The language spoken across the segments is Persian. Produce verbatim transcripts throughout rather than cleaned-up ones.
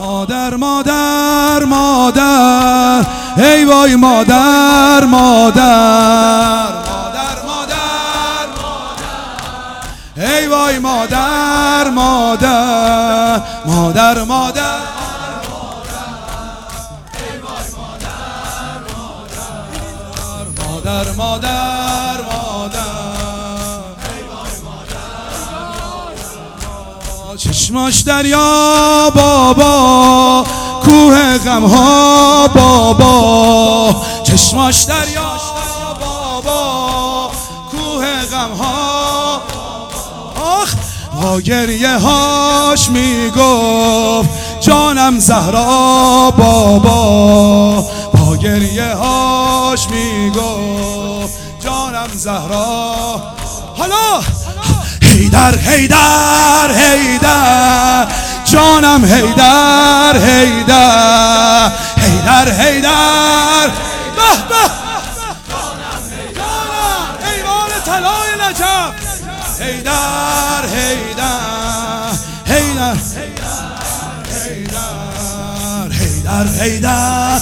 مادر مادر مادر ای وای مادر مادر مادر مادر ای وای مادر مادر مادر مادر مادر مادر چشماش دریا بابا کوه غم ها بابا چشماش دریا بابا کوه غم ها آخ با گریه هاش میگفت جانم زهرا بابا با گریه هاش میگفت جانم زهرا. حالا هیدر هیدر هیدر جانم هیدر هیدر هیدر هیدر به به جانم هیدر ایوان طلای نجف هیدر هیدر هیدر هیدر هیدر هیدر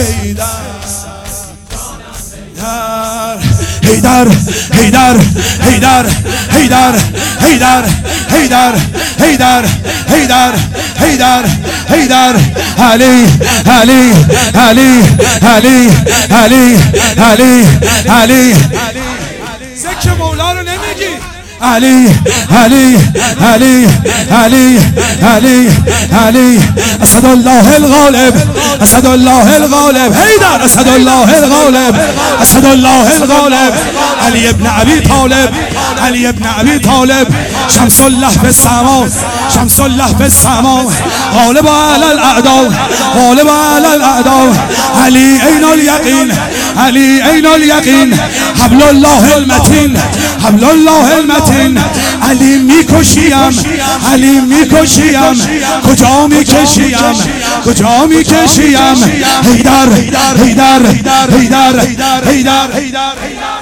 هیدر هیدر هیدر هیدر هیدر هیدر هیدر هیدر هیدر هیدر علی علی علی علی علی علی علی ذکر مولا رو نمیگی علی علی علی علی علی علی اسد الله الغالب اسد الله الغالب هیدر اسد الله الغالب اسد الله الغالب علی ابن ابی طالب علی ابن ابی طالب شمس الله فی السما شمس الله فی السما غالب علی الاعداء غالب علی الاعداء علی عین الیقین علی عین الیقین حبل الله المتین حبل الله المتین علی میکشیم علی میکشیم کجا میکشیم کجا میکشیم هیدر هیدر هیدر هیدر هیدر